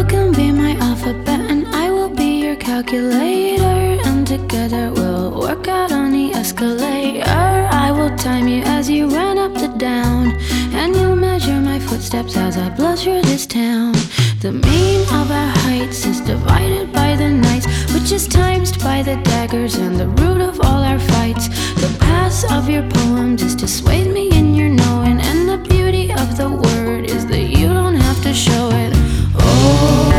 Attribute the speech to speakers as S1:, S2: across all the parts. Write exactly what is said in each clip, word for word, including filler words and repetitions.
S1: You can be my alphabet and I will be your calculator, and together we'll work out on the escalator. I will time you as you run up the down, and you'll measure my footsteps as I blush through this town. The mean of our heights is divided by the nights, which is times by the daggers and the root of all our fights. The pass of your poems is to sway me in your knowing, and the beauty of the word is that you don't have to show it. Oh,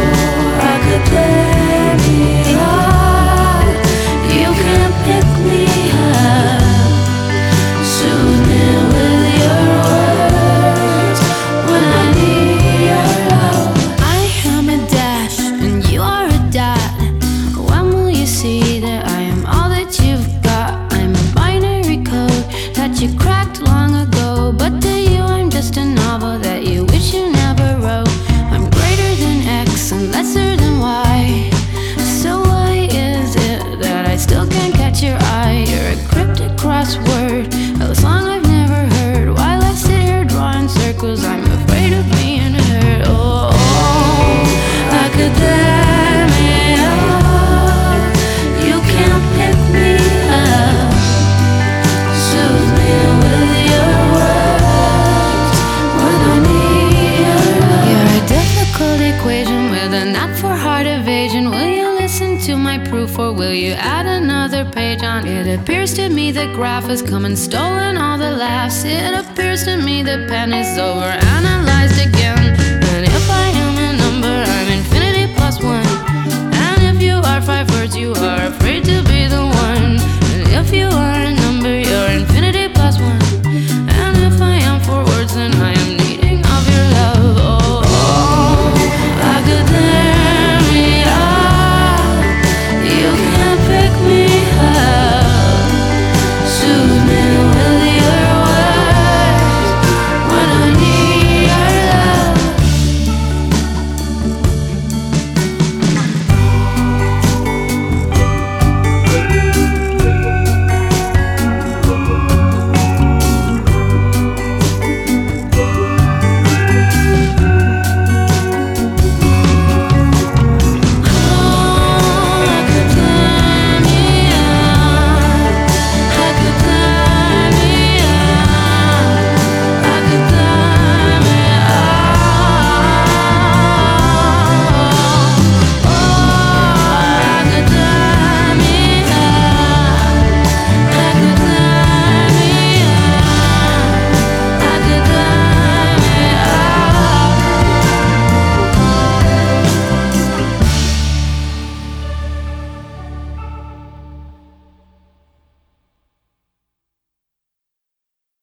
S1: academia, you can't pick me up. Soothe me with your words when I need your love. I am a dash and you are a dot. When will you see that I am all that you've got? I'm a binary code that you cracked long ago, but to you I'm just a novel that you wish you never wrote. I'm greater than X and lesser than Y. So why is it that I still can't catch your eye? You're a cryptic crossword, a song I've never heard. While I sit here drawing circles, I'm afraid of being hurt. Oh, oh, academia, you can't pick me up. Soothe me with your words when I need your love. You're a difficult equation with a knack for heart evasion. Will you listen to my proof, or will you add another page on? It appears to me the graph has come and stolen all the laughs. It appears to me the pen is over-analyzed again. And if I am a number, I'm infinity plus one. And if you are five words, you are afraid to be the one. And if you are a